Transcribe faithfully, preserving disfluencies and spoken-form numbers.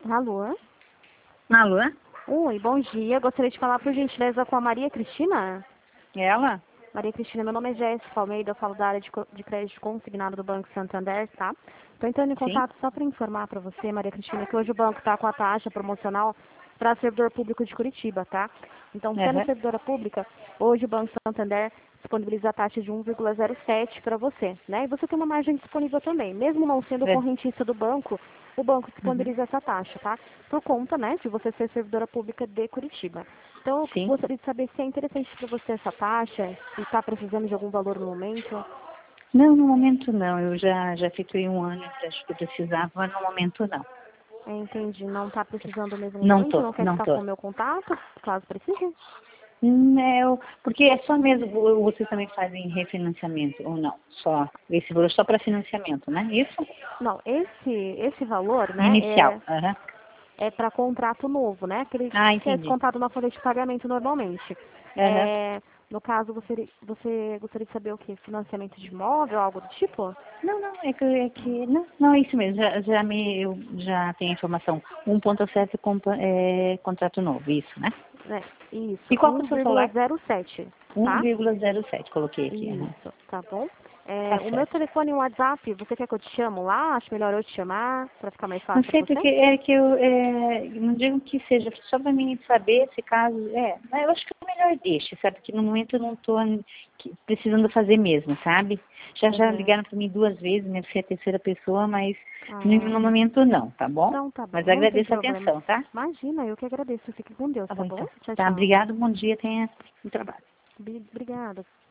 Alô? Alô? Oi, bom dia. Gostaria de falar, por gentileza, com a Maria Cristina. Ela? Maria Cristina, meu nome é Jéssica Almeida, eu falo da área de, co- de crédito consignado do Banco Santander, tá? Estou entrando em Sim. contato só para informar para você, Maria Cristina, que hoje o banco está com a taxa promocional para servidor público de Curitiba, tá? Então, sendo Aham. servidora pública, hoje o Banco Santander disponibiliza a taxa de um vírgula zero sete para você, né? E você tem uma margem disponível também. Mesmo não sendo É. correntista do banco, o banco Uhum. disponibiliza essa taxa, tá? Por conta, né, de você ser servidora pública de Curitiba. Então, eu Sim. gostaria de saber se é interessante para você essa taxa, se está precisando de algum valor no momento. Não, no momento não. Eu já, já fiquei um ano, acho que eu precisava, mas no momento não. É, entendi, não está precisando mesmo no Não momento, tô, não quer não ficar tô. com o meu contato, caso precise? Não, porque é só mesmo, vocês também fazem refinanciamento, ou não? Só, esse valor só para financiamento, né? Isso? Não, esse, esse valor, né, Inicial. é, Aham. é para contrato novo, né? Aquele Ah, que é entendi. descontado na folha de pagamento normalmente. Aham. É, no caso, você, você gostaria de saber o quê? Financiamento de imóvel, algo do tipo? Não, não, é que, é que não, não, é isso mesmo, já, já me, eu já tenho informação. um ponto sete compa- é, contrato novo, isso, né? É, isso, E qual que é o seu celular? um vírgula zero sete, um tá? vírgula zero sete, coloquei aqui. Aham. Isso, tá bom? Tá É, o meu certo. telefone e o WhatsApp, você quer que eu te chamo lá? Acho melhor eu te chamar, para ficar mais Não fácil para sei você? porque é que eu é, não digo que seja só para mim saber se caso é, mas eu acho que é melhor deixe, sabe? Que no momento eu não estou precisando fazer mesmo, sabe? Já já Uhum. ligaram para mim duas vezes, né? Você é a terceira pessoa, mas no, Ah, no momento não, tá bom? não, tá bom, Mas não tem agradeço a problema. atenção, tá? Imagina, eu que agradeço. Fique com Deus, Tá tá bom bom? então. Tchau, Tá, tchau. obrigado, bom dia, tenha um trabalho. Bri- Obrigada.